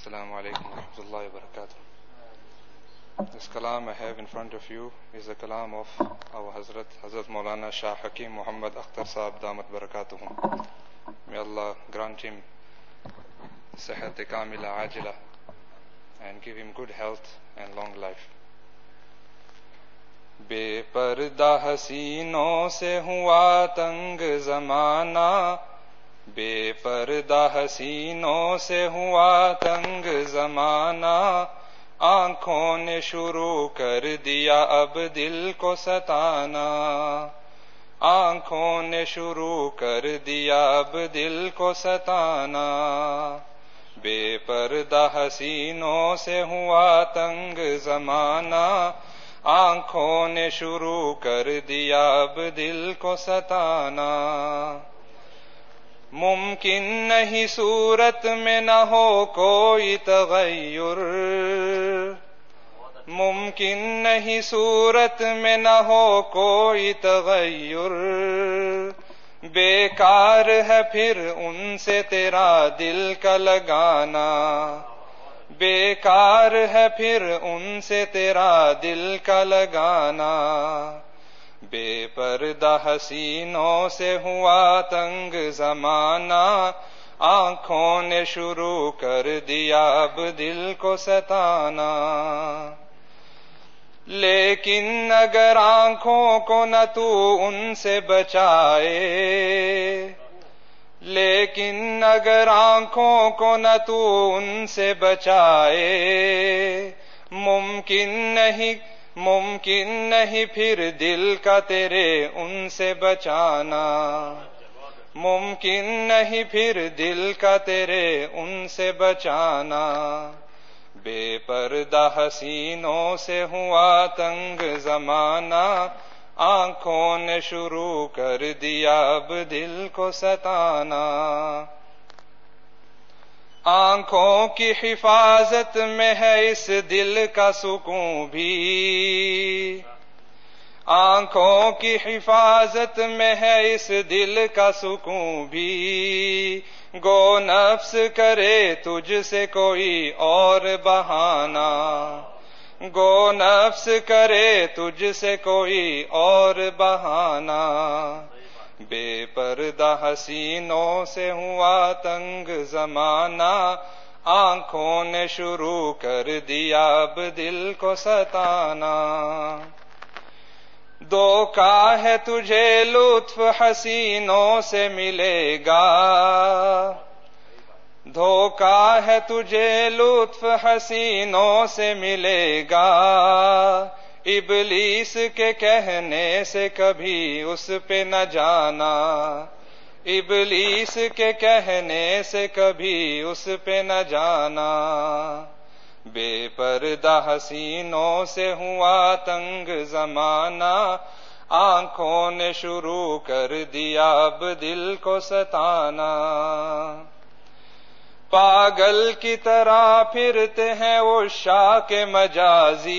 Assalamu alaikum wa rahmatullahi wa barakatuh. This kalam I have in front of you is the kalam of our Hazrat Maulana Shah Hakim Muhammad Akhtar Sahab Damat Barakatuhum. May Allah grant him Sihat Kamila Ajila and give him good health and long life. بے پردہ حسینوں سے ہوا تنگ زمانہ، بے پردہ حسینوں سے ہوا تنگ زمانہ، آنکھوں نے شروع کر دیا اب دل کو ستانا، آنکھوں نے شروع کر دیا اب دل کو ستانا، بے پردہ حسینوں سے ہوا تنگ زمانہ، آنکھوں نے شروع کر دیا اب دل کو ستانا، ممکن نہیں صورت میں نہ ہو کوئی تغیر، ممکن نہیں صورت میں نہ ہو کوئی تغیر، بیکار ہے پھر ان سے تیرا دل کا لگانا، بیکار ہے پھر ان سے تیرا دل کا لگانا، بے پردہ حسینوں سے ہوا تنگ زمانہ، آنکھوں نے شروع کر دیا اب دل کو ستانا، لیکن اگر آنکھوں کو نہ تو ان سے بچائے، لیکن اگر آنکھوں کو نہ تو ان سے بچائے، ممکن نہیں پھر دل کا تیرے ان سے بچانا، ممکن نہیں پھر دل کا تیرے ان سے بچانا، بے پردہ حسینوں سے ہوا تنگ زمانہ، آنکھوں نے شروع کر دیا اب دل کو ستانا، آنکھوں کی حفاظت میں ہے اس دل کا سکون بھی، آنکھوں کی حفاظت میں ہے اس دل کا سکون بھی، گو نفس کرے تجھ سے کوئی اور بہانہ، گو نفس کرے تجھ سے کوئی اور بہانہ، بے پردہ حسینوں سے ہوا تنگ زمانہ، آنکھوں نے شروع کر دیا اب دل کو ستانا، دھوکا ہے تجھے لطف حسینوں سے ملے گا، دھوکا ہے تجھے لطف حسینوں سے ملے گا، ابلیس کے کہنے سے کبھی اس پہ نہ جانا، ابلیس کے کہنے سے کبھی اس پہ نہ جانا، بے پردہ حسینوں سے ہوا تنگ زمانہ، آنکھوں نے شروع کر دیا اب دل کو ستانا، پاگل کی طرح پھرتے ہیں عشاق مجازی،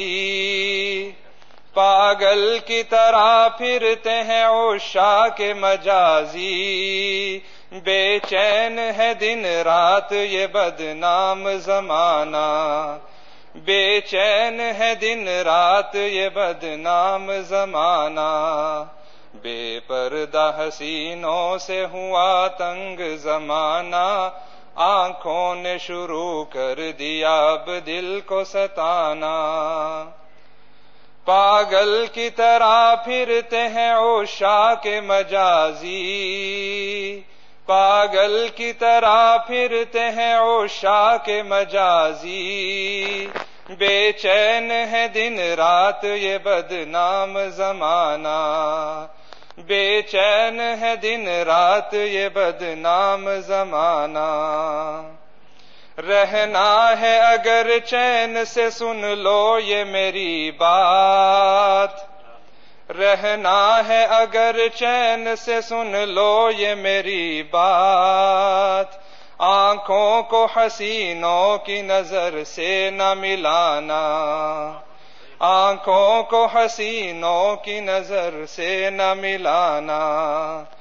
پاگل کی طرح پھرتے ہیں عشاق مجازی، بے چین ہے دن رات یہ بدنام زمانہ، بے چین ہے دن رات یہ بدنام زمانہ، بے پردہ حسینوں سے ہوا تنگ زمانہ، آنکھوں نے شروع کر دیا اب دل کو ستانا، پاگل کی طرح پھرتے ہیں عشاق مجازی، پاگل کی طرح پھرتے ہیں عشاق مجازی، بے چین ہے دن رات یہ بدنام زمانہ، بے چین ہے دن رات یہ بدنام زمانہ، رہنا ہے اگر چین سے سن لو یہ میری بات، رہنا ہے اگر چین سے سن لو یہ میری بات، آنکھوں کو حسینوں کی نظر سے نہ ملانا، آنکھوں کو حسینوں کی نظر سے نہ ملانا،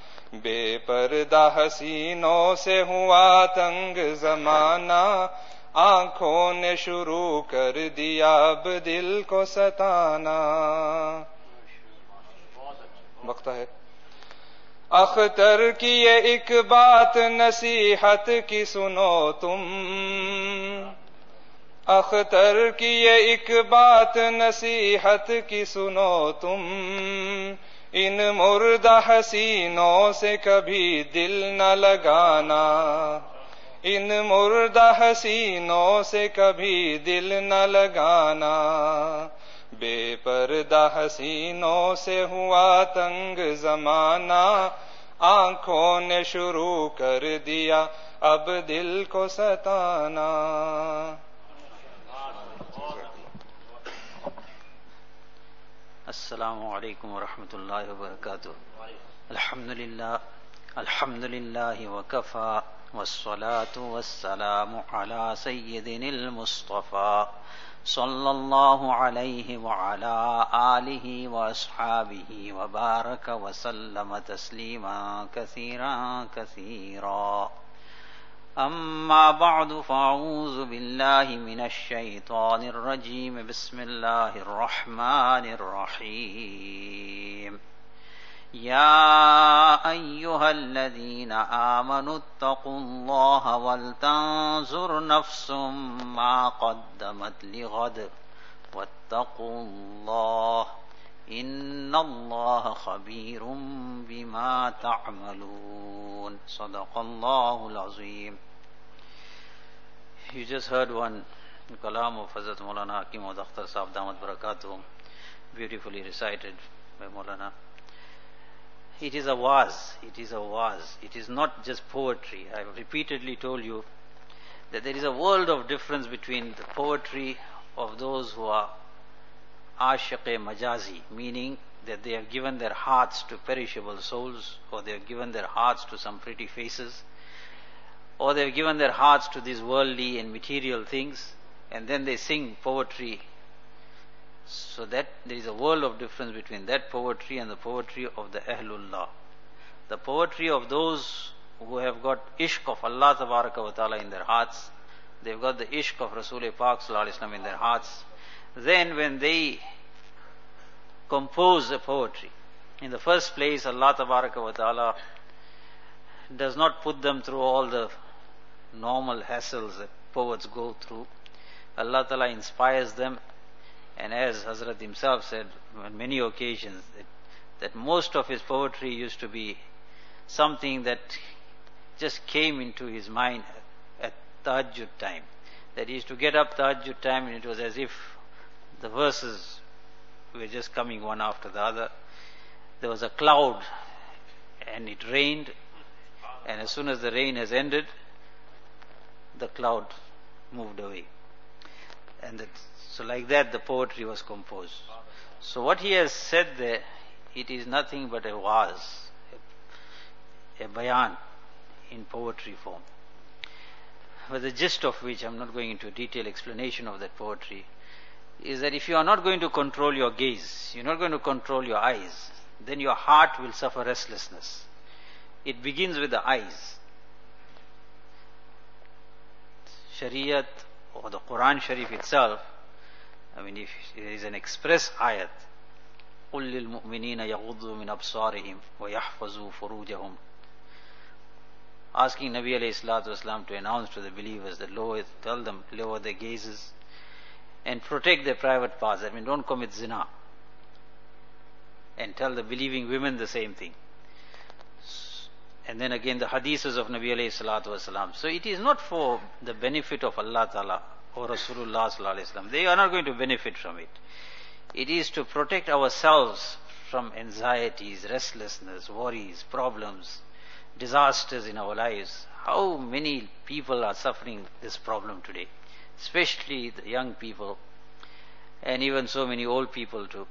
بے پردہ حسینوں سے ہوا تنگ زمانہ، आंखों ने शुरू कर दिया अब दिल को सताना। बकता है अख्तर की ये एक बात नसीहत की सुनो तुम, अख्तर की ये एक बात नसीहत की सुनो तुम, इन मुर्दा हसीनों से कभी दिल न लगाना, इन मुर्दा हसीनों से कभी दिल न लगाना, बेपर्दा हसीनों से हुआ तंग जमाना, आंखों ने शुरू कर दिया अब दिल को सताना। अस्सलामु अलैकुम वरहमतुल्लाहि वबरकातुह। अल्हम्दुलिल्लाहि वकफा वस्सलातु वस्सलामु अला सय्यिदिनिल मुस्तफा सल्लल्लाहु अलैहि व अला आलिहि व अस्हाबिहि व बारक व सल्लम तस्लीमा कसीरा कसीरा। अम्मा बअदु फ़अऊज़ु बिल्लाहि मिनश शैतानिर रजीम। बिस्मिल्लाहिर रहमानिर रहीम। या अय्युहल्लज़ीना आमनुत्तक़ुल्लाहा वलतंज़ुर नफ्सुम मा क़द्दमत लिग़द वत्तक़ुल्लाह इन्नल्लाह ख़बीरुम बिमा तअमलून। सदक़ल्लाहुल अज़ीम। You just heard one kalam of Hazrat Maulana Hakim Mohd Akhtar Sahab Damat Barakatuh, beautifully recited by Maulana. It is a waz, it is a waz. It is not just poetry. I have repeatedly told you that there is a world of difference between the poetry of those who are ashiq-e majazi, meaning that they have given their hearts to perishable souls, or they have given their hearts to some pretty faces, or they have given their hearts to these worldly and material things, and then they sing poetry. So that there is a world of difference between that poetry and the poetry of the Ahlullah. The poetry of those who have got ishq of Allah Tabaraka wa Ta'ala in their hearts, they've got the ishq of Rasul Pak Sallallahu Alaihi Wasallam in their hearts. Then when they compose a poetry, in the first place Allah Tabaraka wa Ta'ala does not put them through all the normal hassles that poets go through. Allah Ta'ala inspires them, and as Hazrat himself said on many occasions, that most of his poetry used to be something that just came into his mind at Tahajjud time. That he used to get up Tahajjud time and it was as if the verses were just coming one after the other. There was a cloud and it rained, and as soon as the rain has ended, the cloud moved away. And so like that the poetry was composed. So what he has said there, it is nothing but a waz, a bayan in poetry form. But the gist of which, I'm not going into a detailed explanation of that poetry, is that if you are not going to control your gaze, you're not going to control your eyes, then your heart will suffer restlessness. It begins with the eyes. Shariat, or the Quran Sharif itself, I mean, if there is an express ayat, قُلْ لِلْمُؤْمِنِينَ يَغُضُّوا مِنْ أَبْصَارِهِمْ وَيَحْفَظُوا فُرُوجَهُمْ, asking Nabi alayhi salatu wasalam to announce to the believers that tell them, lower their gazes and protect their private parts. I mean, don't commit zina. And tell the believing women the same thing. And then again the hadiths of Nabi alayhi salatu wasalam. So it is not for the benefit of Allah Ta'ala or Rasulullah sallallahu alayhi wasallam. They are not going to benefit from it. It is to protect ourselves from anxieties, restlessness, worries, problems, disasters in our lives. How many people are suffering this problem today? Especially the young people, and even so many old people too.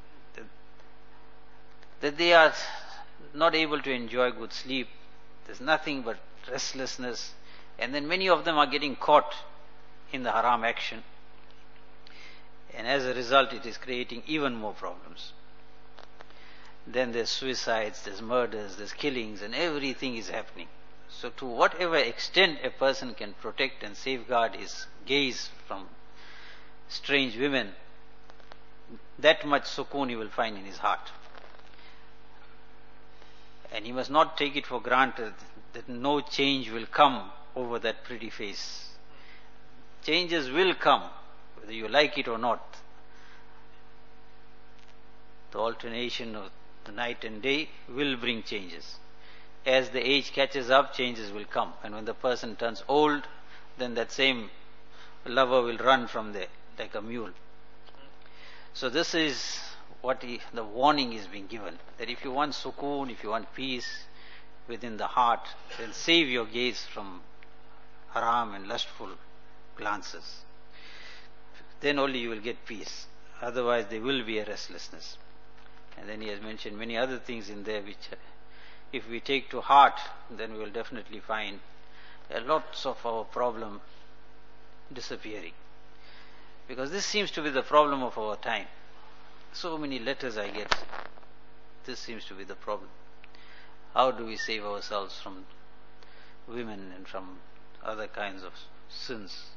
That they are not able to enjoy good sleep. There's nothing but restlessness. And then many of them are getting caught in the haram action. And as a result, it is creating even more problems. Then there's suicides, there's murders, there's killings, and everything is happening. So to whatever extent a person can protect and safeguard his gaze from strange women, that much sukoon he will find in his heart. And he must not take it for granted that no change will come over that pretty face. Changes will come, whether you like it or not. The alternation of the night and day will bring changes. As the age catches up, changes will come. And when the person turns old, then that same lover will run from there like a mule. So this is what the warning is being given, that if you want sukoon, if you want peace within the heart, then save your gaze from haram and lustful glances. Then only you will get peace. Otherwise there will be a restlessness. And then he has mentioned many other things in there which if we take to heart, then we will definitely find a lot of our problem disappearing. Because this seems to be the problem of our time. So many letters I get. This seems to be the problem. How do we save ourselves from women and from other kinds of sins?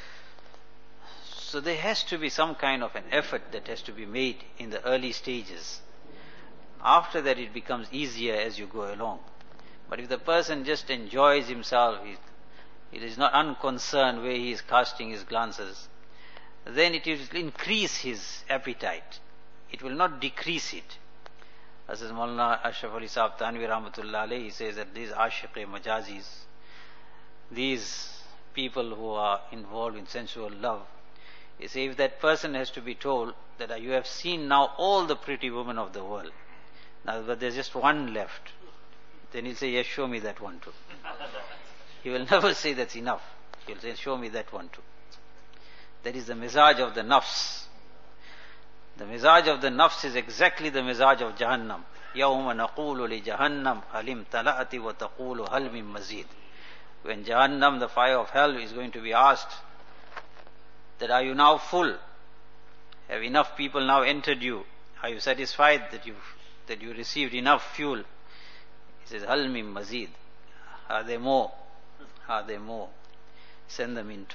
So there has to be some kind of an effort that has to be made in the early stages. After that it becomes easier as you go along. But if the person just enjoys himself, he is not unconcerned where he is casting his glances, then it will increase his appetite. It will not decrease it. As Maulana Ashraf Ali Sahab Tanvi Rahmatullah Alayhi, he says that these ashiq majazis, these people who are involved in sensual love, he says if that person has to be told that you have seen now all the pretty women of the world, now but there's just one left, then he'll say, yes, show me that one too. He will never say that's enough. He'll say, show me that one too. That is the mizaj of the nafs. The mizaj of the nafs is exactly the mizaj of Jahannam. يَوْمَ نَقُولُ لِجَهَنَّمْ هَلِمْ تَلَأَتِ وَتَقُولُ هَلْ مِن مَزِيدٍ. When Jahannam, the fire of hell, is going to be asked that are you now full? Have enough people now entered you? Are you satisfied that you received enough fuel? He says, هَلْ مِن مَزِيدٍ. Are there more? Are there more? Send them into.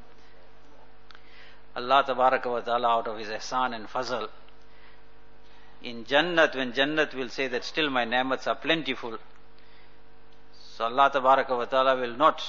Allah Tabaraka wa Ta'ala, out of His ihsan and fazl, in Jannat, when Jannat will say that still my ni'mats are plentiful, so Allah Tabaraka wa Ta'ala will not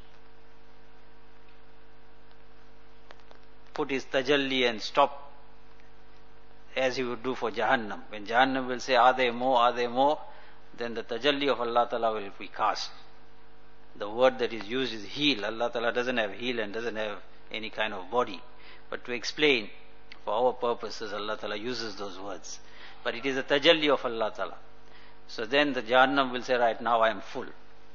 put His tajalli and stop as He would do for Jahannam. When Jahannam will say, are there more, are there more, then the tajalli of Allah Ta'ala will be cast. The word that is used is heel. Allah Ta'ala doesn't have heel and doesn't have any kind of body. But to explain, for our purposes, Allah Ta'ala uses those words. But it is a tajalli of Allah Ta'ala. So then the Jahannam will say, right now I am full.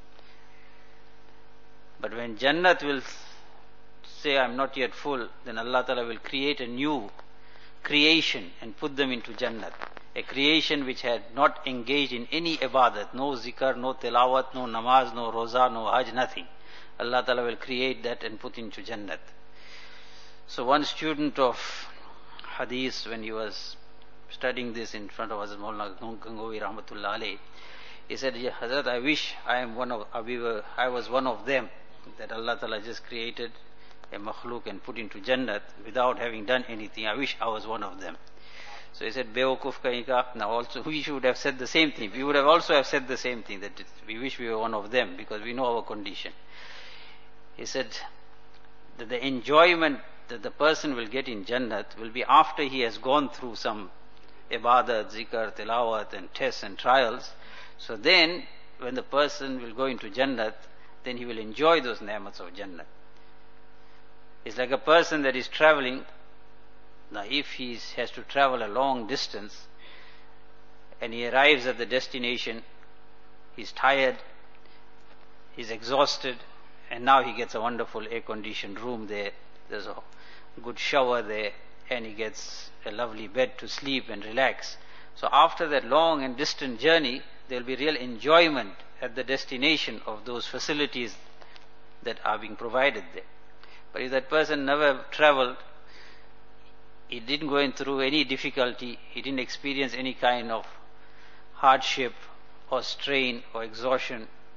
But when Jannat will say, I am not yet full, then Allah Ta'ala will create a new creation and put them into Jannat. A creation which had not engaged in any ibadat, no zikr, no tilawat, no namaz, no roza, no hajj, nothing. Allah Ta'ala will create that and put into Jannat. So one student of hadith, when he was studying this in front of Hazrat Maulana Gangohi Rahmatullah Alayhi, he said, yeah, Hazrat, I wish I was one of them, that Allah Ta'ala just created a makhluk and put into Jannat without having done anything. I wish I was one of them. So he said, Beokuf kahin ka. Now also we should have said the same thing. We would have also have said the same thing, that we wish we were one of them, because we know our condition. He said that the enjoyment that the person will get in Jannat will be after he has gone through some ibadat, zikr, tilawat and tests and trials. So then when the person will go into Jannat, then he will enjoy those ni'mats of Jannat. It's like a person that is traveling. Now if he has to travel a long distance and he arrives at the destination, he's tired, he's exhausted, and now he gets a wonderful air-conditioned room there, there's a good shower there, and he gets a lovely bed to sleep and relax. So after that long and distant journey, there will be real enjoyment at the destination of those facilities that are being provided there. But if that person never traveled, he didn't go in through any difficulty, he didn't experience any kind of hardship or strain or exhaustion,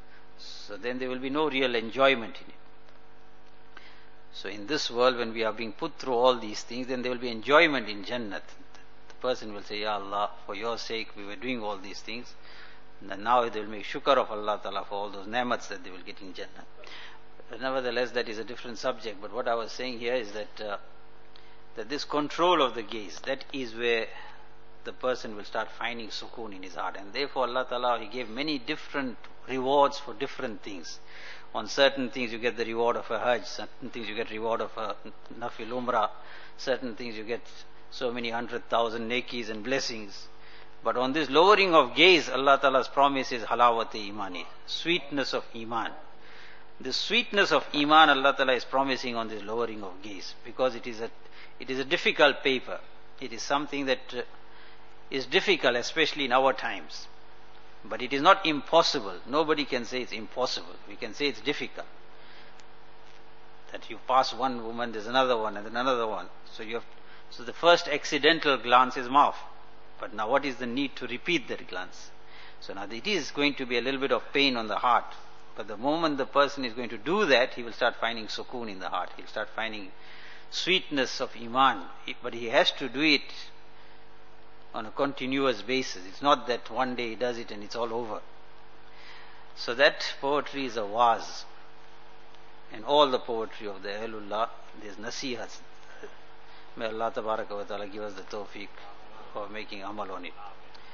So then there will be no real enjoyment in it. So in this world, when we are being put through all these things, then there will be enjoyment in Jannat. The person will say, Ya Allah, for your sake we were doing all these things. And now they will make shukr of Allah Ta'ala for all those ni'mats that they will get in Jannah. But nevertheless, that is a different subject. But what I was saying here is that that this control of the gaze, that is where the person will start finding sukoon in his heart. And therefore Allah Ta'ala, He gave many different rewards for different things. On certain things you get the reward of a hajj, certain things you get reward of a nafil umrah, certain things you get so many 100,000 nekis and blessings. But on this lowering of gaze, Allah Ta'ala's promise is halawati imani, sweetness of iman. The sweetness of iman Allah Ta'ala is promising on this lowering of gaze, because it is a difficult paper. It is something that is difficult, especially in our times. But it is not impossible. Nobody can say it's impossible. We can say it's difficult. That you pass one woman, there's another one, and then another one. So the first accidental glance is maaf. But now what is the need to repeat that glance? So now it is going to be a little bit of pain on the heart. But the moment the person is going to do that, he will start finding sukoon in the heart. He'll start finding sweetness of iman. But he has to do it on a continuous basis. It's not that one day he does it and it's all over. So that poetry is a waz. And all the poetry of the Ahlullah, there's nasihats. May Allah Tabaraka wa Ta'ala give us the tawfiq of making amal on it.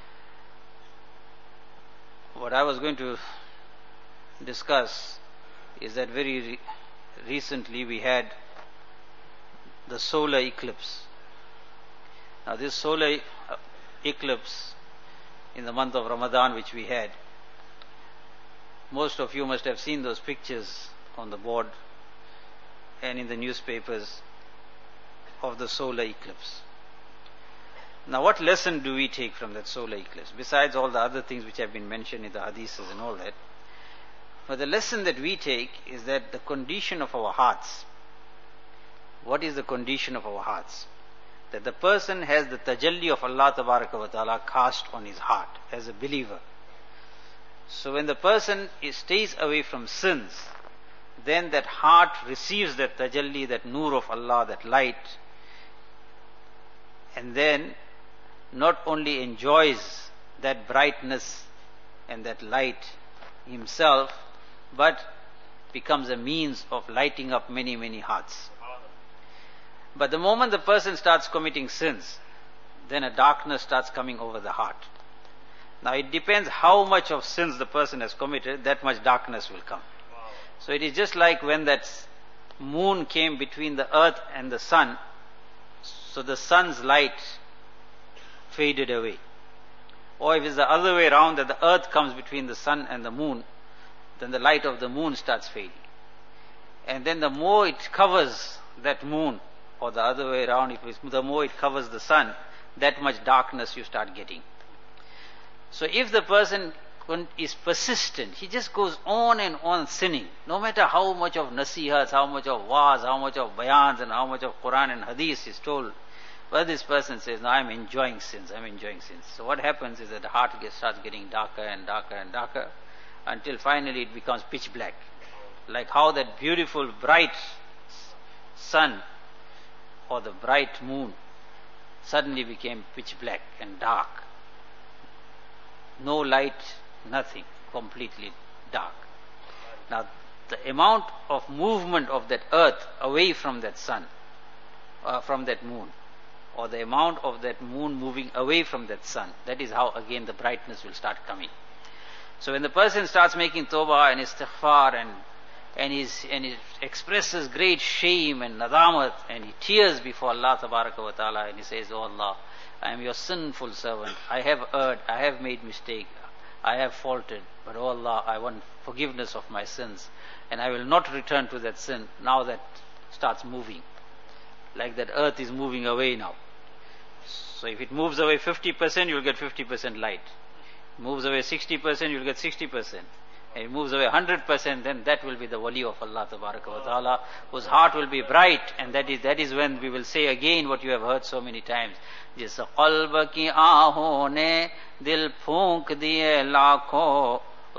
What I was going to discuss is that very recently we had the solar eclipse. Now this solar eclipse in the month of Ramadan which we had, most of you must have seen those pictures on the board and in the newspapers of the solar eclipse. Now what lesson do we take from that solar eclipse, besides all the other things which have been mentioned in the hadiths and all that? But the lesson that we take is that the condition of our hearts. What is the condition of our hearts? That the person has the tajalli of Allah Tabaraka wa Ta'ala cast on his heart as a believer. So when the person stays away from sins, then that heart receives that tajalli, that nur of Allah, that light, and then not only enjoys that brightness and that light himself, but becomes a means of lighting up many, many hearts. But the moment the person starts committing sins, then a darkness starts coming over the heart. Now it depends how much of sins the person has committed, that much darkness will come. So it is just like when that moon came between the earth and the sun, so the sun's light faded away. Or if it's the other way around, that the earth comes between the sun and the moon, then the light of the moon starts fading. And then the more it covers that moon, or the other way around, the more it covers the sun, that much darkness you start getting. So if the person is persistent, he just goes on and on sinning, no matter how much of nasihats, how much of waz, how much of bayans, and how much of Quran and hadith is told, but this person says, no, I'm enjoying sins, I'm enjoying sins. So what happens is that the heart starts getting darker and darker and darker, until finally it becomes pitch black. Like how that beautiful bright sun or the bright moon suddenly became pitch black and dark. No light, nothing, completely dark. Now the amount of movement of that earth away from that sun, from that moon, or the amount of that moon moving away from that sun, that is how again the brightness will start coming. So when the person starts making tawbah and istighfar and he expresses great shame and nadamat, and he tears before Allah Tabaraka wa Ta'ala, and he says, Oh Allah, I am your sinful servant, I have erred, I have made mistake, I have faulted, but oh Allah, I want forgiveness of my sins, and I will not return to that sin. Now that starts moving, like that earth is moving away now. So if it moves away 50%, you'll get 50% light. Moves away 60%, you'll get 60%. And it moves away 100%, then that will be the wali of Allah Tabaraka wa Ta'ala, whose heart will be bright, and that is when we will say again what you have heard so many times. Jis qalb ki aahon ne dil phoonk diye laakho,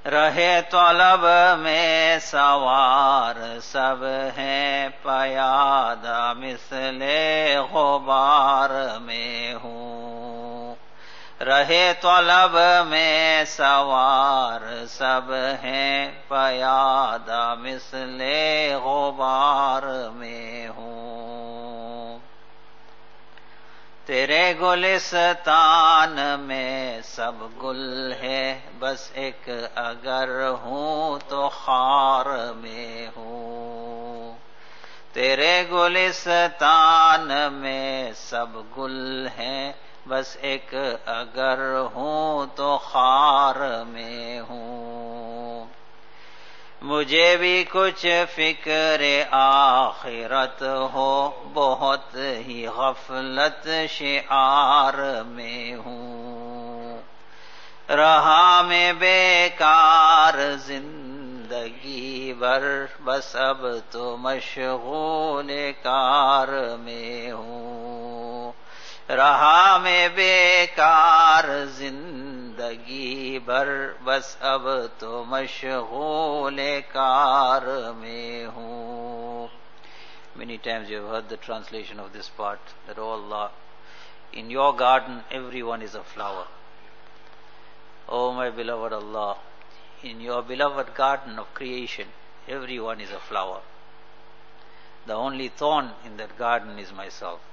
रहे तलब में सवार सब हैं पयादा मिसले गुबार में हूँ। रहे तलब में सवार सब हैं पयादा मिसले गुबार में हूँ। तेरे गुलिस्तान में सब गुल है, बस एक अगर हूँ तो खार में हूँ। तेरे गुलिस्तान में सब गुल है, बस एक अगर हूँ तो खार में हूँ। मुझे भी कुछ फिक्र आखिरत हो, बहुत ही गफलत शिआर में हूँ। रहा मैं बेकार जिंदगी भर, बस अब तो मशगूल कार में हूँ। रहा मैं बेकार जिंदगी भर, बस अब तो मशगूल कार में हूँ. Many times you have heard the translation of this part, that, O Allah, in your garden everyone is a flower. O my beloved Allah, in your beloved garden of creation everyone is a flower. The only thorn in that garden is myself.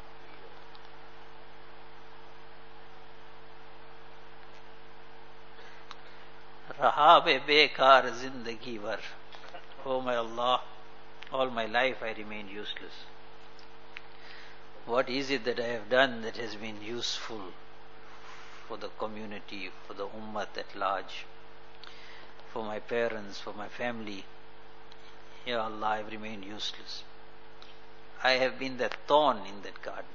Raha be bekar zindagi var. O my Allah, all my life I remain useless. What is it that I have done that has been useful for the community, for the ummah at large, for my parents, for my family? Ya Allah, I have remained useless. I have been that thorn in that garden.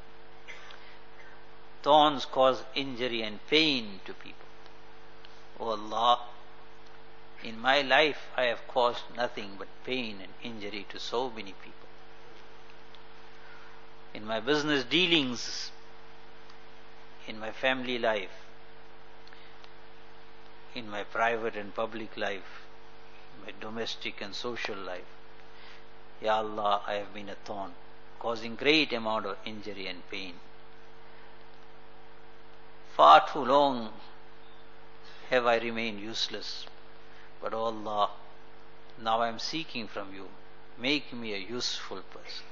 Thorns cause injury and pain to people. O Allah, in my life I have caused nothing but pain and injury to so many people. In my business dealings, in my family life, in my private and public life, my domestic and social life, Ya Allah, I have been a thorn, causing great amount of injury and pain. Far too long have I remained useless. But O Allah, now I am seeking from you, make me a useful person.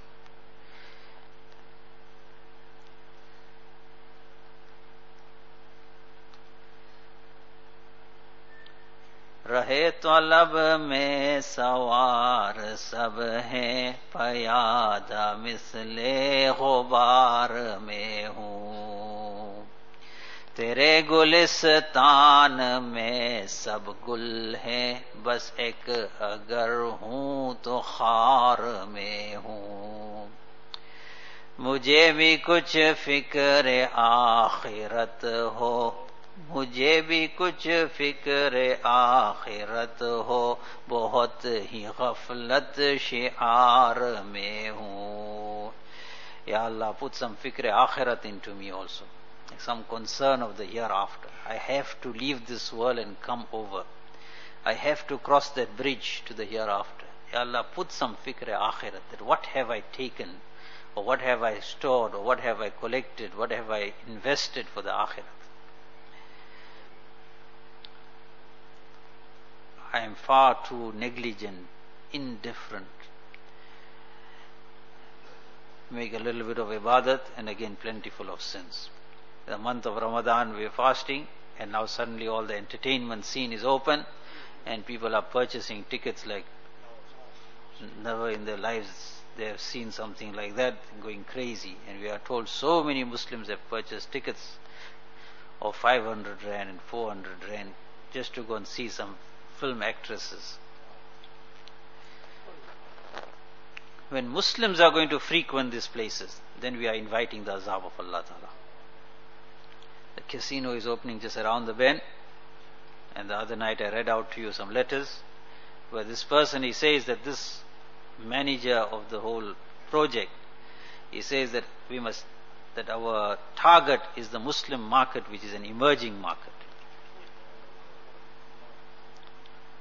रहे तलब में सवार सब हैं पयादा मिसले गुबार में हूँ. तेरे गुलिस्तान में सब गुल है, बस एक अगर हूँ तो खार में हूँ. मुझे भी कुछ फिक्र आखिरत हो, मुझे भी कुछ फिक्र आखिरत हो, बहुत ही गफलत शिआर में हूँ. Ya Allah, put some fikr akhirat into me also, some concern of the hereafter. I have to leave this world and come over. I have to cross that bridge to the hereafter. Ya Allah, put some fikr akhirat, that what have I taken, or what have I stored, or what have I collected, what have I invested for the akhirat. I am far too negligent, indifferent. Make a little bit of ibadat and again plentiful of sins. The month of Ramadan we are fasting, and now suddenly all the entertainment scene is open and people are purchasing tickets like never in their lives they have seen something like that, going crazy. And we are told so many Muslims have purchased tickets of 500 rand and 400 rand just to go and see some film actresses. When Muslims are going to frequent these places, then we are inviting the azab of Allah Ta'ala. The casino is opening just around the bend, and the other night I read out to you some letters where this person, he says that this manager of the whole project, he says that that our target is the Muslim market, which is an emerging market.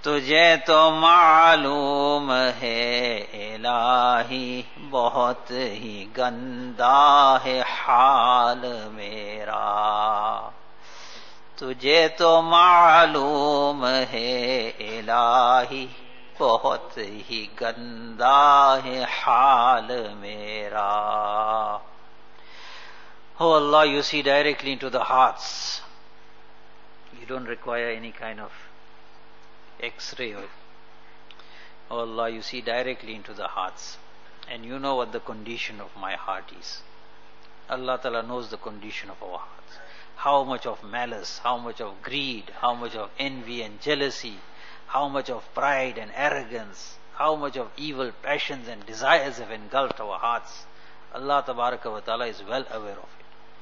तुझे तो मालूम है इलाही बहुत ही गंदा है हाल मेरा, तुझे तो मालूम है इलाही बहुत ही गंदा है हाल मेरा. Oh Allah, you see directly into the hearts. You don't require any kind of X-ray. Oh Allah, you see directly into the hearts. And you know what the condition of my heart is. Allah Ta'ala knows the condition of our hearts. How much of malice, how much of greed, how much of envy and jealousy, how much of pride and arrogance, how much of evil passions and desires have engulfed our hearts. Allah Tabaraka wa Ta'ala is well aware of it.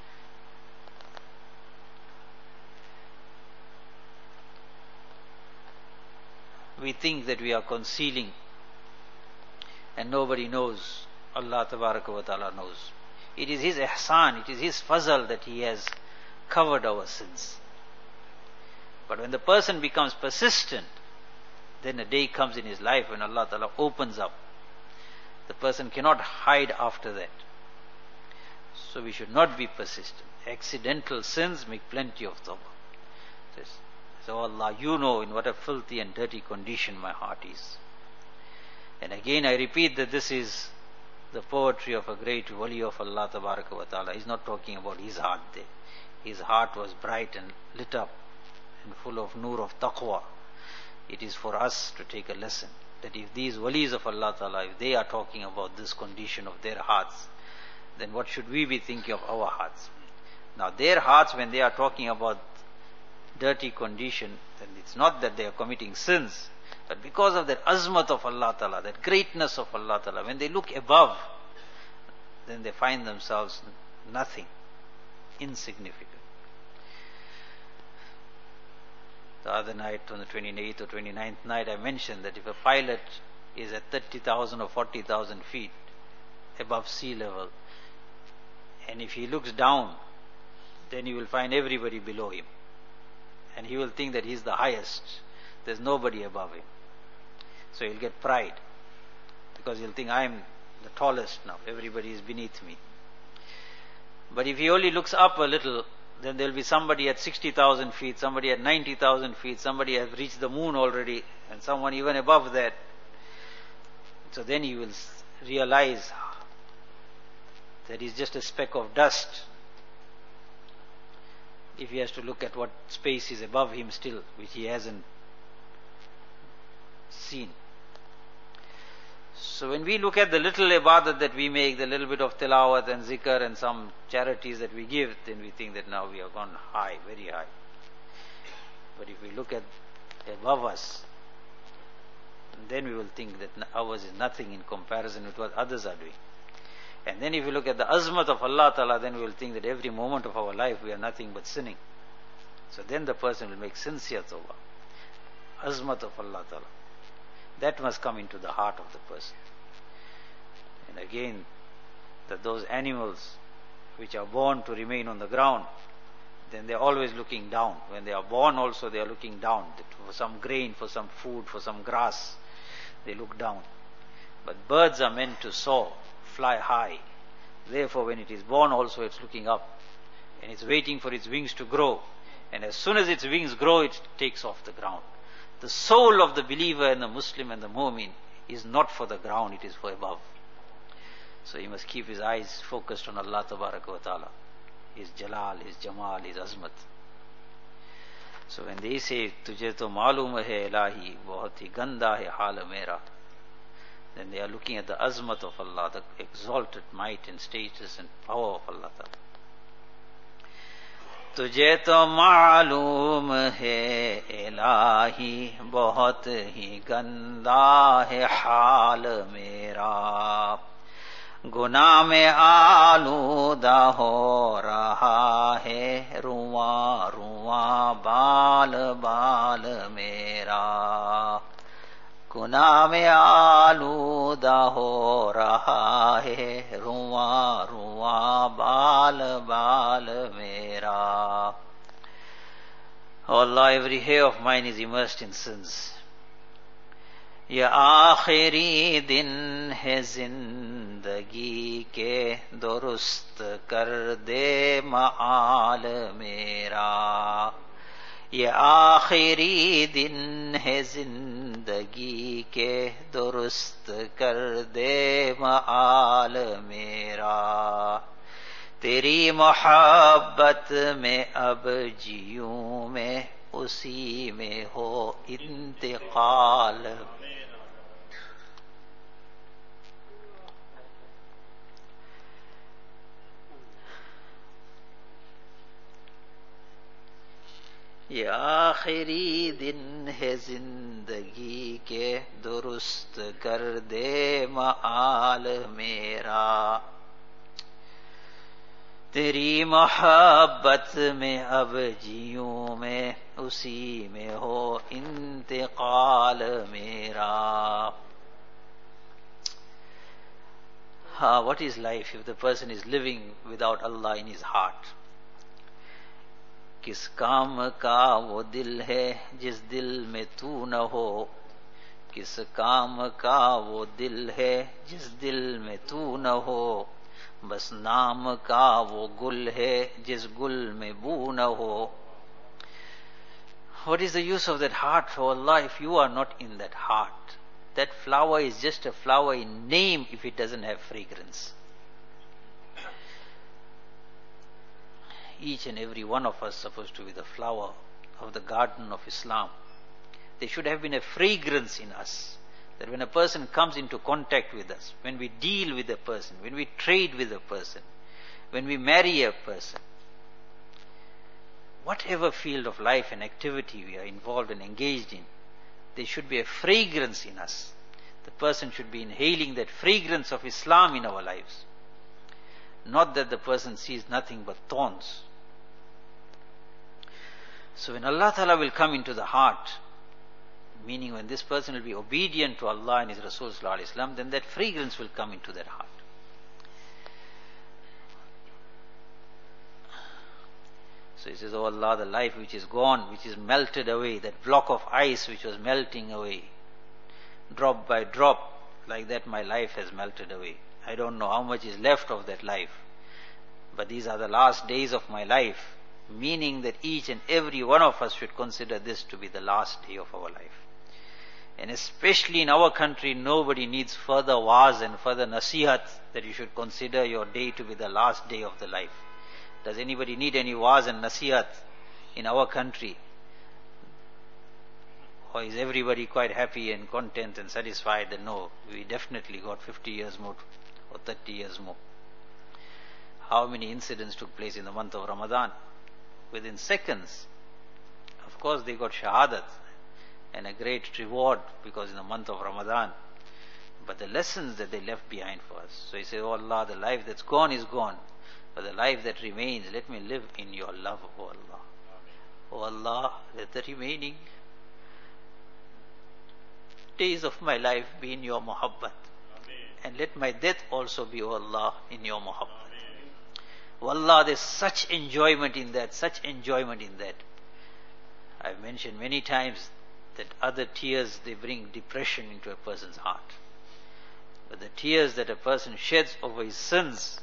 We think that we are concealing and nobody knows. Allah Tabaraka wa Ta'ala knows. It is His ihsan, it is His fazl that He has covered our sins. But when the person becomes persistent, then a day comes in his life when Allah Ta'ala opens up. The person cannot hide after that. So we should not be persistent. Accidental sins make plenty of tawbah. So Allah, you know in what a filthy and dirty condition my heart is. And again I repeat that this is the poetry of a great wali of Allah Tabaraka wa Ta'ala. He's not talking about his heart there. His heart was bright and lit up and full of nur of taqwa. It is for us to take a lesson that if these walis of Allah Ta'ala, if they are talking about this condition of their hearts, then what should we be thinking of our hearts? Now their hearts, when they are talking about dirty condition, then it's not that they are committing sins, but because of that azmat of Allah Ta'ala, that greatness of Allah Ta'ala, when they look above, then they find themselves nothing, insignificant. The other night, on the 28th or 29th night, I mentioned that if a pilot is at 30,000 or 40,000 feet above sea level, and if he looks down, then he will find everybody below him. And he will think that he is the highest. There's nobody above him. So he'll get pride, because he'll think, I am the tallest now, everybody is beneath me. But if he only looks up a little, then there will be somebody at 60,000 feet, somebody at 90,000 feet, somebody has reached the moon already, and someone even above that. So then he will realize that he's just a speck of dust. If he has to look at what space is above him still, which he hasn't seen. So when we look at the little ibadat that we make, the little bit of tilawat and zikr and some charities that we give, then we think that now we have gone high, very high. But if we look at above us, then we will think that ours is nothing in comparison with what others are doing. And then if we look at the azmat of Allah Ta'ala, then we will think that every moment of our life we are nothing but sinning. So then the person will make sincere tawbah. Azmat of Allah Ta'ala. That must come into the heart of the person. And again, that those animals which are born to remain on the ground, then they are always looking down. When they are born also, they are looking down. For some grain, for some food, for some grass, they look down. But birds are meant to soar, fly high. Therefore, when it is born also, it's looking up. And it's waiting for its wings to grow. And as soon as its wings grow, it takes off the ground. The soul of the believer and the Muslim and the mu'min is not for the ground, it is for above. So he must keep his eyes focused on Allah Tabaraka wa Ta'ala, His Jalal, His Jamal, His Azmat. So when they say, Tujhe to malum hai ilahi, bahut hi ganda hai hal mera, then they are looking at the azmat of Allah, the exalted might and status and power of Allah Ta'ala. तुझे तो मालूम है इलाही बहुत ही गंदा है हाल मेरा, गुनाह में आलूदा हो रहा है रुआ रुआ बाल बाल मेरा, गुनाह में आलूदा हो रहा है रुआ रुआ बाल बाल मेरा. Oh Allah, every hair of mine is immersed in sins. ये आखिरी दिन है जिंदगी के दुरुस्त कर दे मआल मेरा ये आखिरी दिन है जिंदगी के दुरुस्त कर दे मआल मेरा तेरी मोहब्बत में अब जीऊं मैं उसी में हो इंतकाल ये आखिरी दिन है जिंदगी के दुरुस्त कर दे मआल मेरा तेरी मोहब्बत में अब जीऊं मैं उसी में हो इंतकाल मेरा what is life if the person is living without Allah in his heart? किस काम का वो दिल है जिस दिल में तू न हो किस काम का वो दिल है जिस दिल में तू न हो बस नाम का वो गुल है जिस गुल में बू न हो What is the use of that heart for Allah if you are not in that heart? That flower is just a flower in name if it doesn't have fragrance. Each and every one of us supposed to be the flower of the garden of Islam. There should have been a fragrance in us. That when a person comes into contact with us, when we deal with a person, when we trade with a person, when we marry a person, whatever field of life and activity we are involved and engaged in, there should be a fragrance in us. The person should be inhaling that fragrance of Islam in our lives. Not that the person sees nothing but thorns. So when Allah Ta'ala will come into the heart, meaning when this person will be obedient to Allah and His Rasul Sallallahu Alaihi Wasallam, then that fragrance will come into that heart. So he says, oh Allah, the life which is gone, which is melted away, that block of ice which was melting away, drop by drop, like that my life has melted away. I don't know how much is left of that life, but these are the last days of my life, meaning that each and every one of us should consider this to be the last day of our life. And especially in our country, nobody needs further waz and further nasihat that you should consider your day to be the last day of the life. Does anybody need any waz and nasihat in our country? Or is everybody quite happy and content and satisfied that no, we definitely got 50 years more or 30 years more? How many incidents took place in the month of Ramadan? Within seconds. Of course they got shahadat and a great reward because in the month of Ramadan. But the lessons that they left behind for us. So he said, oh Allah, the life that's gone is gone. But the life that remains, let me live in your love, O Allah. O Allah, let the remaining days of my life be in your muhabbat. And let my death also be, O Allah, in your muhabbat. O Allah, there's such enjoyment in that, such enjoyment in that. I've mentioned many times that other tears, they bring depression into a person's heart. But the tears that a person sheds over his sins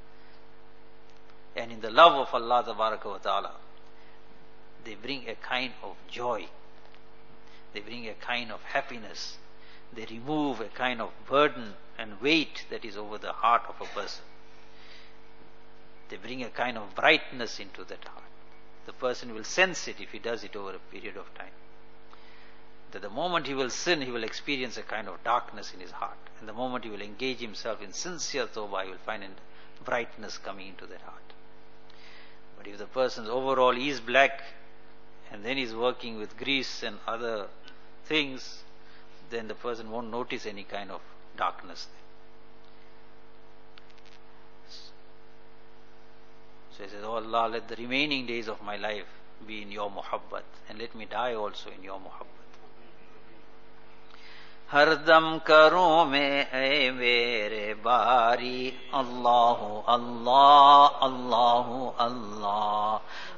and in the love of Allah wa ta'ala, they bring a kind of joy. They bring a kind of happiness. They remove a kind of burden and weight that is over the heart of a person. They bring a kind of brightness into that heart. The person will sense it if he does it over a period of time. That the moment he will sin, he will experience a kind of darkness in his heart. And the moment he will engage himself in sincere tawbah, he will find a brightness coming into that heart. But if the person's overall is black, and then he's working with grease and other things, then the person won't notice any kind of darkness there. So he says, oh Allah, let the remaining days of my life be in your muhabbat, and let me die also in your muhabbat. हर दम करूं मैं ऐ मेरे बारी अल्लाह अल्लाह अल्लाह अल्लाह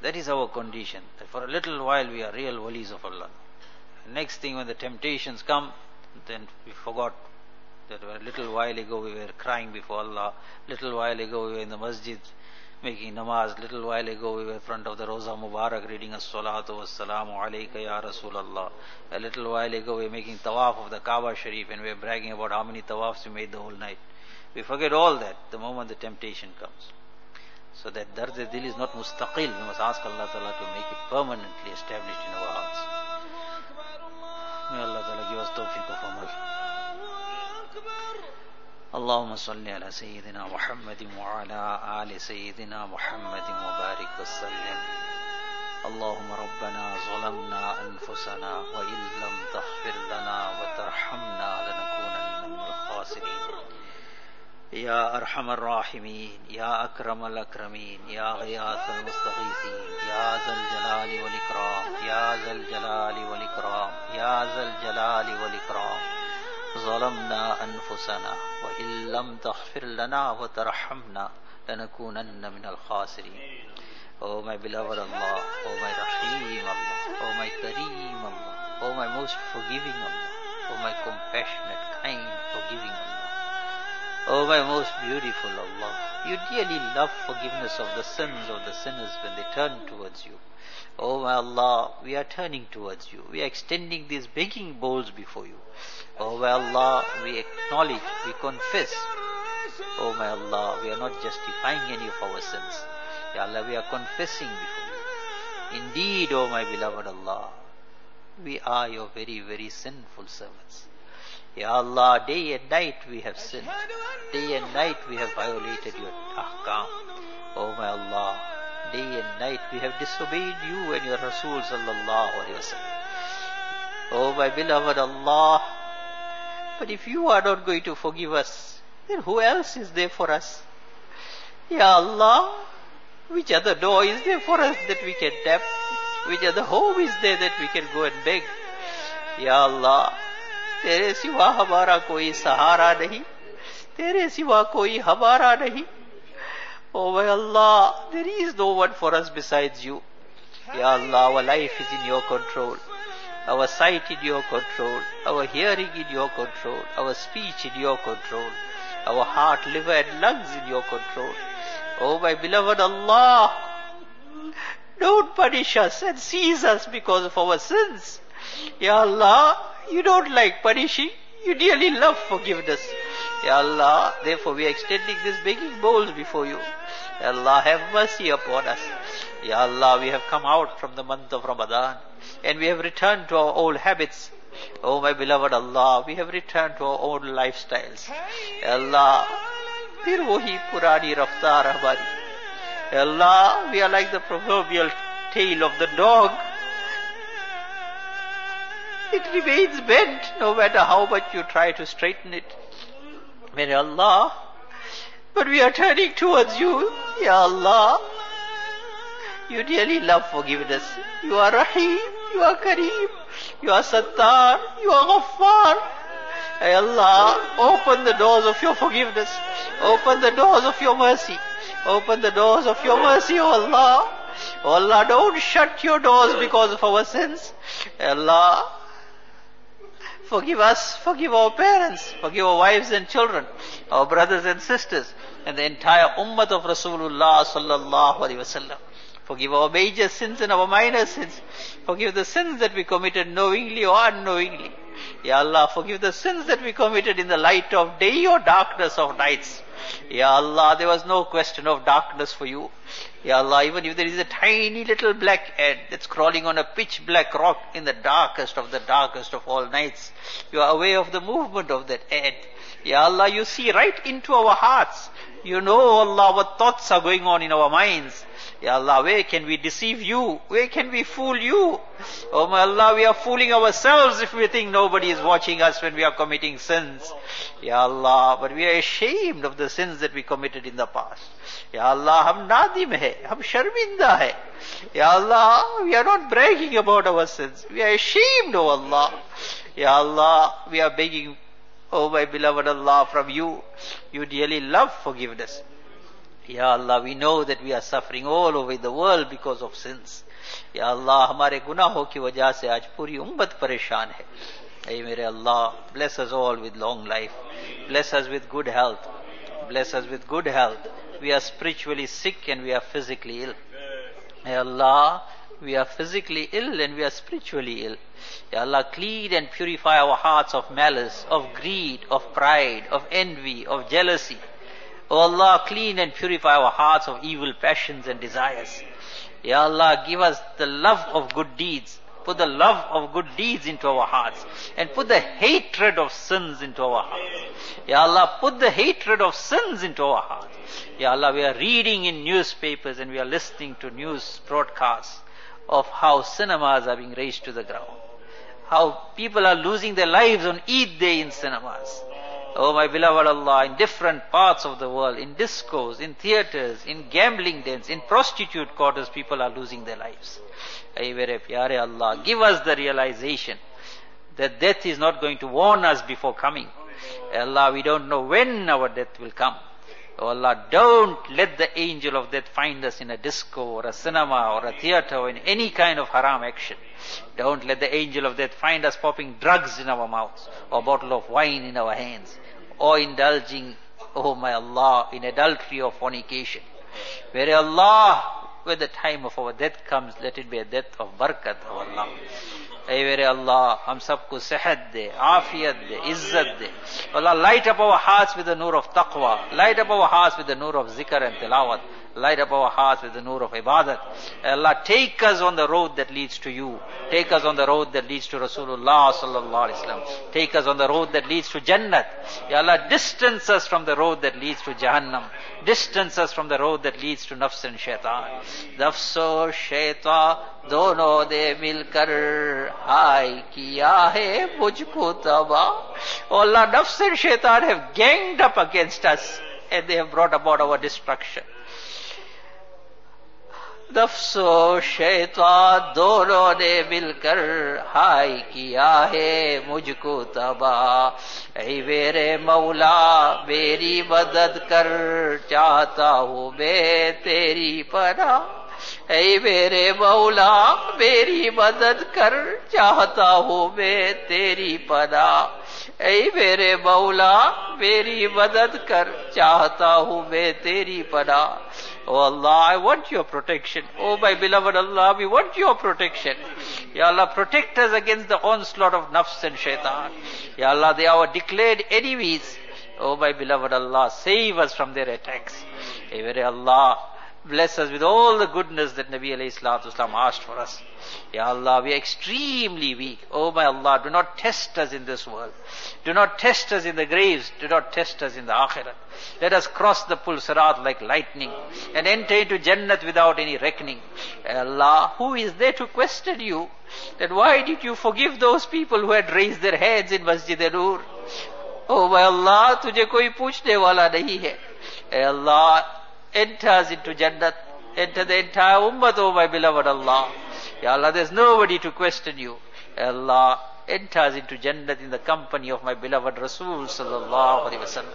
That is our condition. That for a little while we are real walis of Allah. Next thing, when the temptations come, then we forgot that a little while ago we were crying before Allah. Little while ago we were in the masjid making namaz. Little while ago we were in front of the Roza Mubarak reading as-salatu was-salamu alayka ya Rasulallah. A little while ago we were making tawaf of the Kaaba Sharif and we were bragging about how many tawafs we made the whole night. We forget all that the moment the temptation comes. So that dard-e-dil is not mustaqil. We must ask Allah Ta'ala to make it permanently established in our hearts. May Allah Ta'ala give us tawfiq of amal. اللهم صل على سيدنا محمد وعلى آل سيدنا محمد وبارك وسلم. اللهم ربنا ظلمنا أنفسنا وإن لم تغفر لنا وترحمنا لنكونن من الخاسرين. يا أرحم الراحمين، يا أكرم الأكرمين، يا غياث المستغيثين، يا ذا الجلال والإكرام، يا ذا الجلال والإكرام، يا ذا الجلال والإكرام. ظلمنا أنفسنا وإن لم تغفر لنا وترحمنا لنكونن من الخاسرين. Oh my beloved Allah, oh my Rahim Allah, oh my Kareem Allah, oh my most forgiving Allah, oh my compassionate, kind, forgiving Allah, oh my most beautiful Allah. You dearly love forgiveness of the sins of the sinners when they turn towards you. Oh my Allah, we are turning towards you. We are extending these begging bowls before you. Oh my Allah, we acknowledge, we confess. Oh my Allah, we are not justifying any of our sins. Ya Allah, we are confessing before you. Indeed, oh my beloved Allah, we are your very, very sinful servants. Ya Allah, day and night we have sinned. Day and night we have violated your ahkam. Oh my Allah, day and night we have disobeyed you and your Rasul sallallahu alayhi wa sallam. Oh my beloved Allah, but if you are not going to forgive us, then who else is there for us? Ya Allah, which other door is there for us that we can tap? Which other home is there that we can go and beg? Ya Allah, तेरे सिवा हमारा कोई सहारा नहीं, तेरे सिवा कोई हमारा नहीं. Oh my Allah, there is no one for us besides you. Ya Allah, our life is in your control, our sight in your control, our hearing in your control, our speech in your control, our heart, liver and lungs in your control. Oh my beloved Allah, don't punish us and seize us because of our sins. Ya Allah, you don't like punishing, you dearly love forgiveness. Ya Allah, therefore we are extending these begging bowls before you. Ya Allah, have mercy upon us. Ya Allah, we have come out from the month of Ramadan and we have returned to our old habits. Oh my beloved Allah, we have returned to our old lifestyles. Ya Allah, फिर वही पुरानी रफ्तार हमारी. Ya Allah, we are like the proverbial tail of the dog. It remains bent no matter how much you try to straighten it. May Allah, but we are turning towards you. Ya Allah, you dearly love forgiveness. You are Rahim, you are Kareem, you are Sattar, you are Ghaffar. Ya Allah, open the doors of your forgiveness. Open the doors of your mercy. Open the doors of your mercy, O Allah. O Allah, don't shut your doors because of our sins. Ya Allah, forgive us, forgive our parents, forgive our wives and children, our brothers and sisters, and the entire ummah of Rasulullah sallallahu alaihi wasallam. Forgive our major sins and our minor sins. Forgive the sins that we committed knowingly or unknowingly. Ya Allah, forgive the sins that we committed in the light of day or darkness of nights. Ya Allah, there was no question of darkness for you. Ya Allah, even if there is a tiny little black ant that's crawling on a pitch black rock in the darkest of all nights, you are aware of the movement of that ant. Ya Allah, you see right into our hearts. You know, Allah, what thoughts are going on in our minds. Ya Allah, where can we deceive you? Where can we fool you? Oh my Allah, we are fooling ourselves if we think nobody is watching us when we are committing sins. Ya Allah, but we are ashamed of the sins that we committed in the past. Ya Allah, hum nadim hai, hum sharminda hai. Ya Allah, we are not bragging about our sins. We are ashamed, oh Allah. Ya Allah, we are begging, oh my beloved Allah, from you. You dearly love forgiveness. Ya Allah, we know that we are suffering all over the world because of sins. Ya Allah, हमारे गुनाहों की वजह से आज पूरी उम्मत परेशान है. Hey, mere Allah, bless us all with long life. Bless us with good health. Bless us with good health. We are spiritually sick and we are physically ill. Hey Allah, we are physically ill and we are spiritually ill. Ya Allah, clean and purify our hearts of malice, of greed, of pride, of envy, of jealousy. O Allah, clean and purify our hearts of evil passions and desires. Ya Allah, give us the love of good deeds. Put the love of good deeds into our hearts and put the hatred of sins into our hearts. Ya Allah, put the hatred of sins into our hearts. Ya Allah, we are reading in newspapers and we are listening to news broadcasts of how cinemas are being razed to the ground. How people are losing their lives on Eid Day in cinemas. Oh my beloved Allah, in different parts of the world, in discos, in theaters, in gambling dens, in prostitute quarters, people are losing their lives. Ay mere pyare Allah, give us the realization that death is not going to warn us before coming. Allah, we don't know when our death will come. Oh Allah, don't let the angel of death find us in a disco or a cinema or a theater or in any kind of haram action. Don't let the angel of death find us popping drugs in our mouths or a bottle of wine in our hands or indulging, oh my Allah, in adultery or fornication. Where Allah, when the time of our death comes, let it be a death of barakat, oh Allah. Ay mere Allah, hum sabko sehat de, afiyat de, izzat de. Allah, light up our hearts with the nur of taqwa. Light up our hearts with the nur of zikr and tilawat. Light up our hearts with the nur of ibadat. Allah, take us on the road that leads to you. Take us on the road that leads to Rasulullah sallallahu alaihi wasallam. Take us on the road that leads to Jannat. Ya Allah, distance us from the road that leads to Jahannam. Distance us from the road that leads to nafs and shaitan. Nafs shaitan dono de milkar hai kiya hai mujhko taba. Oh Allah, nafs and shaitan have ganged up against us and they have brought about our destruction. नफ्सो शैतान दोनों ने मिलकर हाय किया है मुझको तबाह. ऐ मेरे मौला मेरी मदद कर, चाहता हूँ मैं तेरी पनाह. ऐ मेरे मौला मेरी मदद कर, चाहता हूँ मैं तेरी पनाह. ऐ मेरे मौला मेरी मदद कर, चाहता हूँ मैं तेरी पनाह. Oh Allah, I want your protection. Oh my beloved Allah, we want your protection. Ya Allah, protect us against the onslaught of nafs and shaitan. Ya Allah, they are our declared enemies. Oh my beloved Allah, save us from their attacks. Hey, Allah, bless us with all the goodness that Nabi alayhi salatu wasalam asked for us. Ya Allah, we are extremely weak. Oh my Allah, do not test us in this world. Do not test us in the graves. Do not test us in the akhirat. Let us cross the Pul Sirat like lightning and enter into Jannat without any reckoning. Allah, who is there to question you? That why did you forgive those people who had raised their heads in Masjid-e-Nur? Oh my Allah, tujhe koi पूछने वाला नहीं है. Allah, enter us into Jannat. Enter the entire ummah, oh my beloved Allah. Ya Allah, there's nobody to question you. Allah, enter us into Jannat in the company of my beloved Rasul sallallahu alaihi wasallam.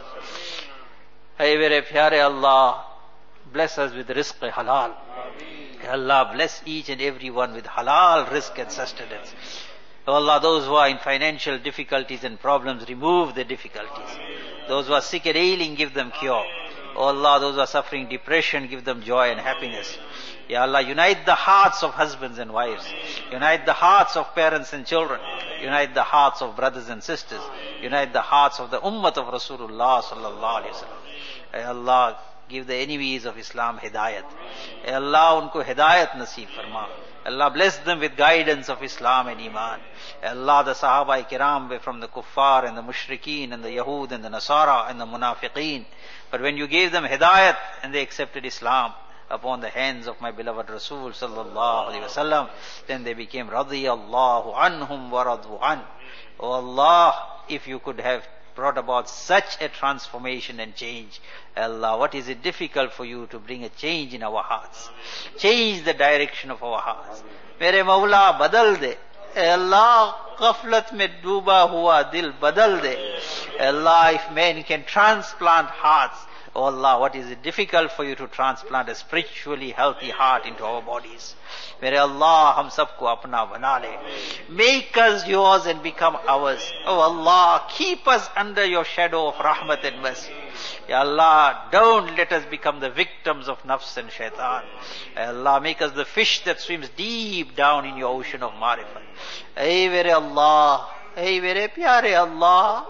Hey, mere pyare Allah, bless us with rizq halal. Ya Allah, bless each and every one with halal rizq and sustenance. Oh Allah, those who are in financial difficulties and problems, remove the difficulties. Those who are sick and ailing, give them cure. Oh Allah, those who are suffering depression, give them joy and happiness. Ya Allah, unite the hearts of husbands and wives. Unite the hearts of parents and children. Unite the hearts of brothers and sisters. Unite the hearts of the ummah of Rasulullah sallallahu alaihi wasallam. Ay Allah, give the enemies of Islam hidayat. Ay Allah, unko hidayat naseeb farma. Allah, bless them with guidance of Islam and Iman. Ay Allah, the Sahaba Kiram were from the Kuffar and the Mushrikeen and the Yahud and the Nasara and the Munafiqeen. But when you gave them hidayat and they accepted Islam upon the hands of my beloved Rasul sallallahu alaihi wasallam, then they became radiyallahu anhum wa radu an. Oh Allah, if you could have brought about such a transformation and change, Allah, what is it difficult for you to bring a change in our hearts? Change the direction of our hearts. Mere Mawla, badal de. Allah, ghaflat mein dooba hua dil badal de. Allah, if man can transplant hearts, Oh Allah, what is it difficult for you to transplant a spiritually healthy heart into our bodies? Mere Allah, hum sabko apna bana le. Make us yours and become ours. Oh Allah, keep us under your shadow of rahmat and mercy. Ya Allah, don't let us become the victims of nafs and shaitan. Ya Allah, make us the fish that swims deep down in your ocean of marifat. Hey mere Allah, hey mere pyare Allah,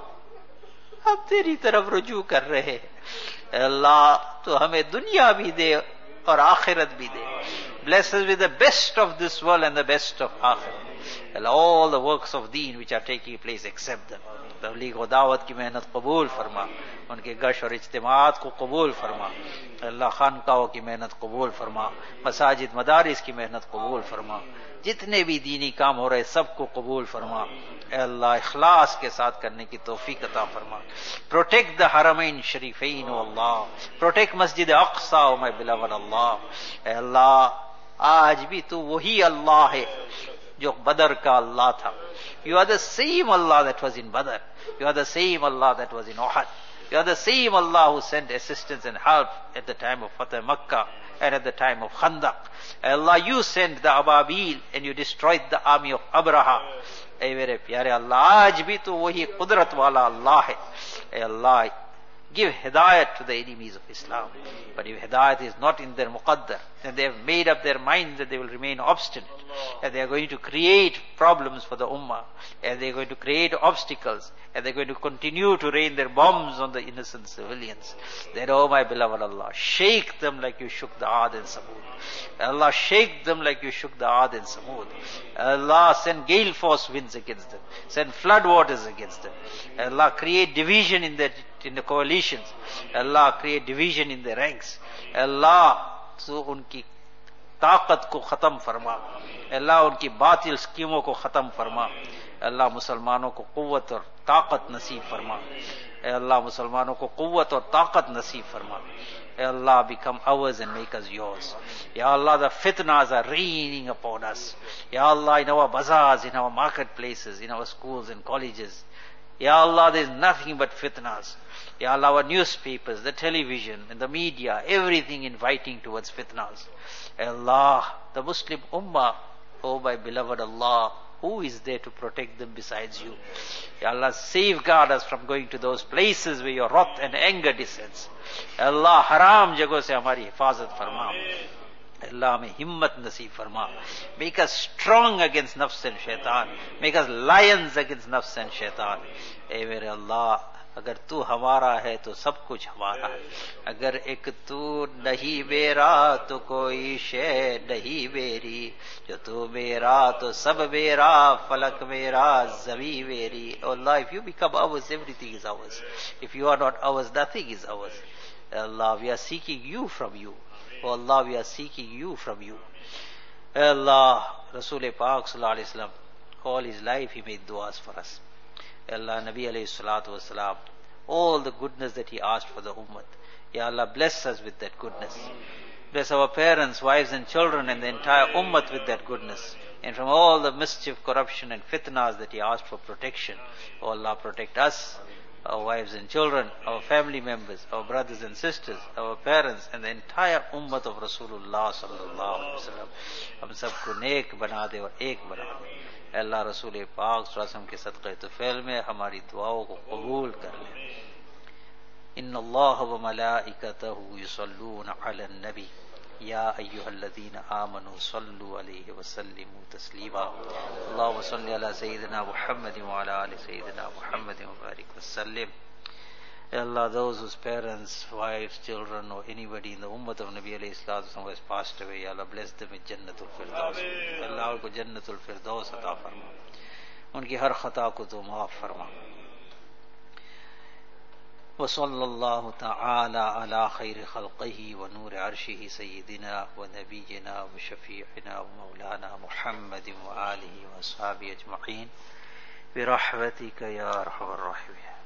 हम तेरी तरफ रुजू कर रहे हैं. अल्लाह, तो हमें दुनिया भी दे और आखिरत भी दे. Bless us with the best of this world and the best of akhirah. And all the works of deen which are taking place, accept them. तबलीग व दावत की मेहनत कबूल फरमा, उनके गश और इज्तिमात को कबूल फरमा. अल्लाह खानकाहों की मेहनत कबूल फरमा, मसाजिद मदारिस की मेहनत कबूल फरमा. जितने भी दीनी काम हो रहे सबको कबूल फरमा. अल्लाह इखलास के साथ करने की तौफीक अता फरमा. Protect the Haramain Sharifain O Allah, protect Masjid Aqsa O my beloved Allah. Allah, आज भी तू वही अल्लाह है जो बदर का अल्लाह था. You are the same Allah that was in Badr. You are the same Allah that was in Uhud. You are the same Allah who sent assistance and help at the time of Fatah Makkah and at the time of Khandaq. Allah, you sent the Ababil and you destroyed the army of Abraha. Ay mere pyare Allah, aaj bhi tu wahi qudrat wala Allah hai. Ay Allah, give hidayat to the enemies of Islam. But if hidayat is not in their muqaddar, then they have made up their minds that they will remain obstinate, and they are going to create problems for the ummah, and they are going to create obstacles, and they are going to continue to rain their bombs on the innocent civilians. Then, oh my beloved Allah, shake them like you shook the Aad and Samud. Allah, shake them like you shook the Aad and Samud. Allah, send gale force winds against them. Send flood waters against them. Allah, create division in the coalitions. Allah, create division in the ranks. Allah, so unki ताकत को खत्म फरमा. अल्लाह, उनकी बातिल स्कीमों को खत्म फरमा. अल्लाह, मुसलमानों को कुव्वत और ताकत नसीब फरमा. अल्लाह, मुसलमानों को कुव्वत और ताकत नसीब फरमा. Allah, become ours and make us yours. Ya Allah, the fitnas are raining upon us. Ya Allah, in our bazaars, in our marketplaces, in our schools and colleges. Ya Allah, there is nothing but fitnas. Ya Allah, our newspapers, the television and the media, everything inviting towards fitnas. Allah, the Muslim Ummah, oh my beloved Allah, who is there to protect them besides you? Ya Allah, safeguard us from going to those places where your wrath and anger descends. Allah, haram jagah se hamari hifazat farma. Allah, hame himmat naseeb farma. Make us strong against nafs and shaitan. Make us lions against nafs and shaitan. Hey mere Allah, अगर तू हमारा है तो सब कुछ हमारा है. अगर एक तू नहीं मेरा तो कोई शे नहीं मेरी. जो तू मेरा तो सब मेरा, फलक मेरा, ज़मी मेरी. Oh Allah, if you become ours, everything is ours. If you are not ours, nothing is ours. Allah, we are seeking you from you. Oh Allah, we are seeking you from you. Allah, Rasul Pak Sallallahu Alaihi Wasallam, all his life he made du'as for us. Allah, Nabi alayhi salatu wasalam, all the goodness that he asked for the ummah. Ya Allah, bless us with that goodness. Bless our parents, wives and children and the entire ummah with that goodness. And from all the mischief, corruption and fitnas that he asked for protection. Oh Allah, protect us, our wives and children, our family members, our brothers and sisters, our parents and the entire ummah of Rasulullah sallallahu alaihi wasallam. Hum sabko नेक बना दे और एक बना दे. अल्लाह रसूल पाक सल्लल्लाहु अलैहि वसल्लम के सदक़े तुफ़ैल में हमारी दुआओं को कबूल कर ले. इन्नल्लाह व मलाइकतहु युसल्लूना अलन नबी या अय्युहल्लज़ीना आमनू सल्लु अलैहि व सल्लिमू तस्लीमा. अल्लाहुम्मा सल्लि अला सय्यिदिना मुहम्मद व अला आलि सय्यिदिना मुहम्मद व बारिक व सल्लिम. Allah, those whose parents, wives, children or anybody in the ummah of Nabi alayhi salatu wasallam has passed away, Allah bless them with Jannatul Firdaus. Allah उनको Jannatul Firdaus अता फरमा. उनकी हर खता को तो माफ फरमा. وصلى الله تعالى على خير خلقه ونور عرشه سيدنا ونبينا وشفيعنا ومولانا محمد وآله وأصحابه أجمعين برحمتك يا أرحم الراحمين.